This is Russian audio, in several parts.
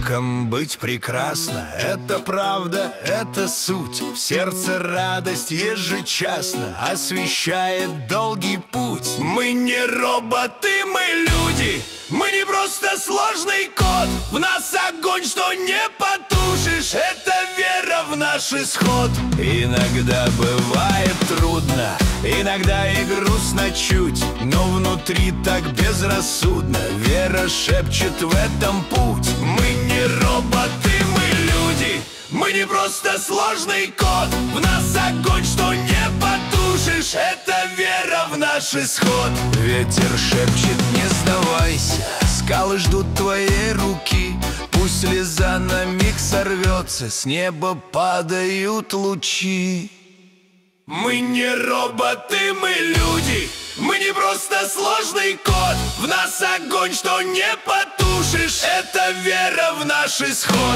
веком быть прекрасно. Это правда, это суть. В сердце радость ежечасно освещает долгий путь. Мы не роботы, мы люди. Мы не просто сложный код. В нас огонь, что не потушишь. Это вера в наш исход. Иногда бывает трудно, иногда и грустно чуть, но внутри так безрассудно. Вера шепчет в этом путь. Мы не роботы, мы люди. Мы не просто сложный код. В нас огонь, что не потушишь. Это вера в наш исход. Ветер шепчет: не сдавайся, скалы ждут твоей руки. Пусть слеза на миг сорвется, с неба падают лучи. Мы не роботы, мы люди. Мы не просто сложный код. В нас огонь, что не потушишь. Это вера в наш исход.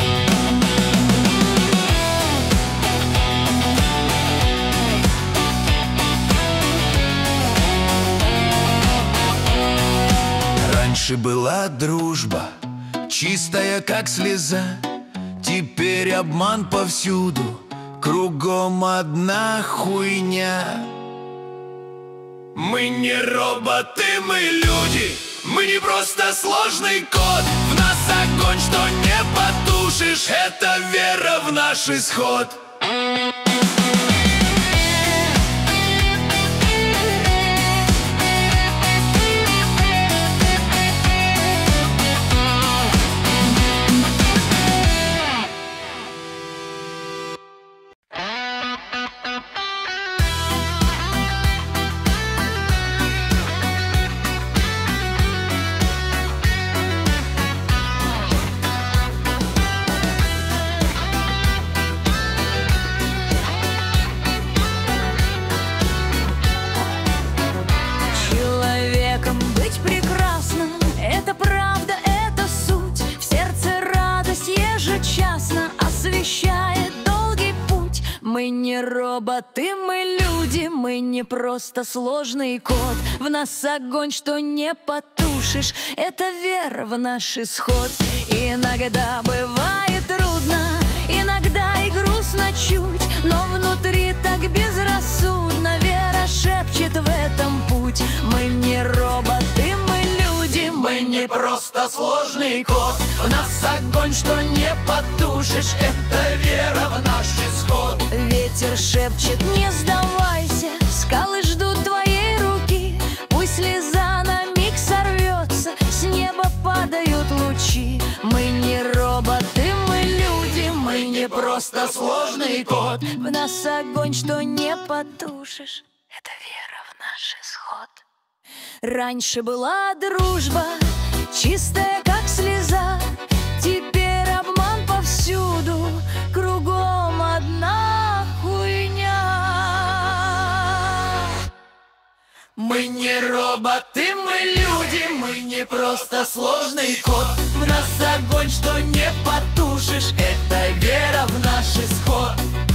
Раньше была дружба, чистая как слеза. Теперь обман повсюду, кругом одна хуйня. Мы не роботы, мы люди. Мы не просто сложный код. В нас огонь, что не потушишь. Это вера в наш исход. Мы не роботы, мы люди. Мы не просто сложный код. В нас огонь, что не потушишь. Это вера в наш исход. Иногда бывает трудно, иногда и грустно чуть, но внутри так безрассудно. Вера шепчет в этом путь. Мы не роботы, мы люди. Мы не просто сложный код. В нас огонь, что не потушишь. Это вера в наш исход. Ветер шепчет: не сдавайся, скалы ждут твоей руки. Пусть слеза на миг сорвется, с неба падают лучи. Мы не роботы, мы люди. Мы не просто сложный код. В нас огонь, что не потушишь. Это вера в наш исход. Раньше была дружба, чистая как слеза. Теперь обман повсюду, кругом одна хуйня. Мы не роботы, мы люди. Мы не просто сложный код. В нас огонь, что не потушишь. Это вера в наш исход.